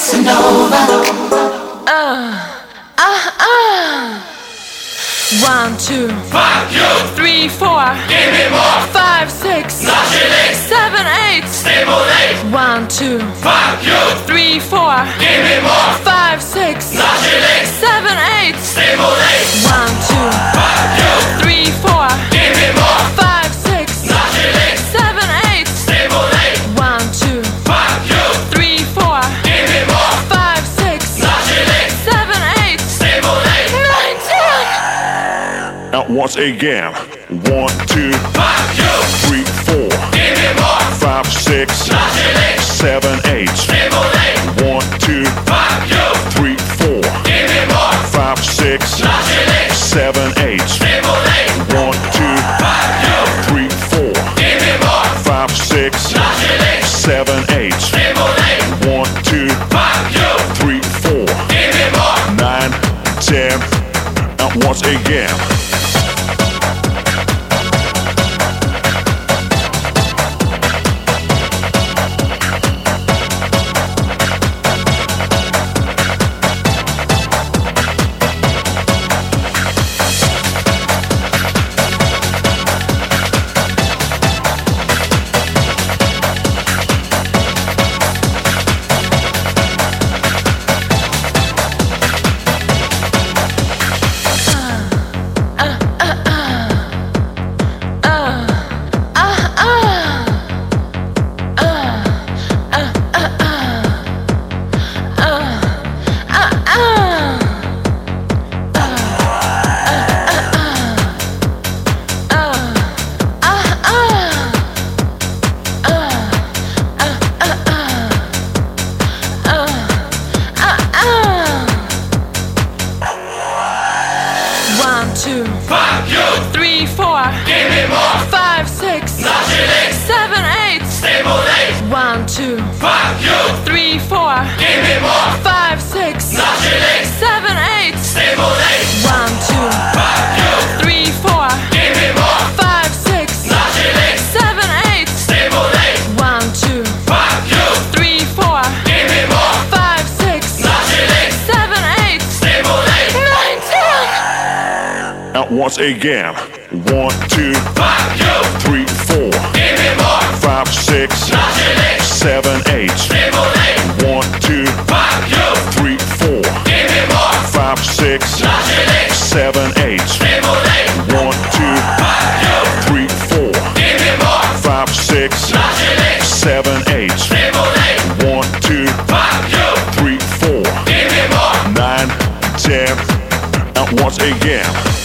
One, two, Fuck you, 3, 4, give me more, 5, 6, Nachschilling, 7, 8. stimulate. 1, 2, Fuck you, 3, 4, give me more, 5, 6, Nachschilling, 7, 8. stimulate. 1, 2, Fuck you, 3, 4, give me more, 5, 6, Nachschilling, 7, 8. stimulate. 1, 2, Fuck you, 3, 4, give me more, 5, 6, Nachschilling, 7, 8. stimulate. 9, 10. Now once again. 1, 2, Fuck you, 3, 4, give me more, 5, 6, Nachschilling, 7, 8. stimulate. 1, 2, Fuck you, 3, 4, give me more, 5, 6, Nachschilling, 7, 8. stimulate. 1, 2, Fuck you, 3, 4, give me more, 5, 6, Nachschilling, 7, 8. stimulate. 1, 2, Fuck you, 3, 4, give me more, 9, 10. Now once again. One, two, fuck you, 3, 4, give me more, 5, 6, Nachschilling, 7, 8. stimulate. 1, 2, Fuck you, 3, 4, give me more, 5, 6, Nachschilling, 7, 8. stimulate. 1, 2, Fuck you, 3, 4, give me more, 5, 6, Nachschilling, 7, 8. stimulate. 1, 2, Fuck you, 3, 4, give me more, 5, 6, Nachschilling, 7, 8. stimulate. 9, 10. Now once again. 1, 2, Fuck you, 3, 4, give me more, 5, 6, Nachschilling, 7, 8. stimulate. 1, 2, Fuck you, 3, 4, give me more, 5, 6, Nachschilling, 7, 8. stimulate. 1, 2, Fuck you, 3, 4, give me more, 5, 6, Nachschilling, 7, 8. stimulate. 1, 2, Fuck you, 3, 4, give me more, 9, 10. Now once again.